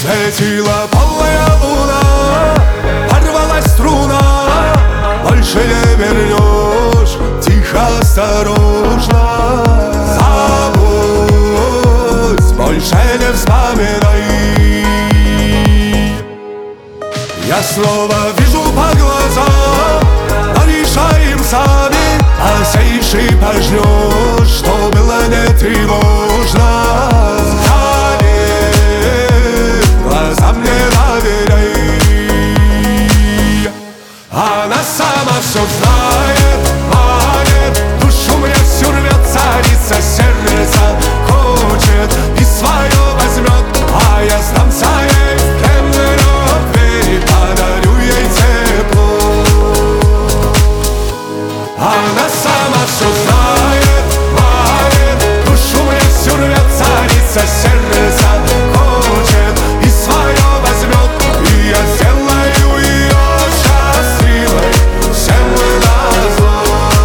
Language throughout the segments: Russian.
Светила полная луна, порвалась струна. Больше не вернешь, тихо, осторожно. Забудь, больше не вспоминай. Я снова вижу по глазам, но решаем сами. Осейший пожнешь, что было не тревожно. Глазам не доверяй. Она сама все знает, манит. Душу мне всю рвет, царица сердца. Хочет и свое возьмет, а я сдамся ей. Темный двери, подарю ей тепло. Она сама все знает, манит. Душу мне всю рвет, царица сердца. Хочет и свое возьмет, и я сделаю ее счастливой. Всем назло.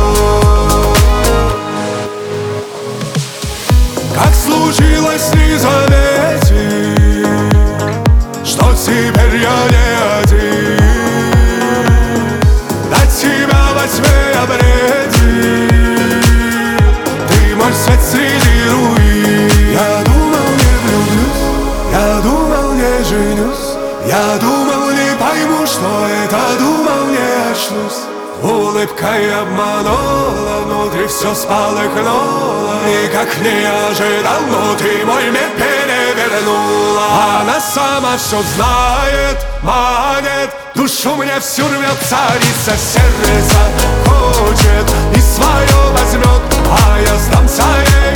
Как случилось, не заметить, что теперь я не один. До тебя во тьме обреди, ты мой свет среди руин. Я думал, не влюблюсь, я думал, не женюсь. Я думал, не пойму, что это, думал, не очнусь. Улыбкой обманула, внутри все вспыхнуло. Никак не ожидал, но ты мой мир перевернула. Она сама все знает, манит. Душу мне всю рвет, царица сердца. Хочет и свое возьмет, а я сдамся ей.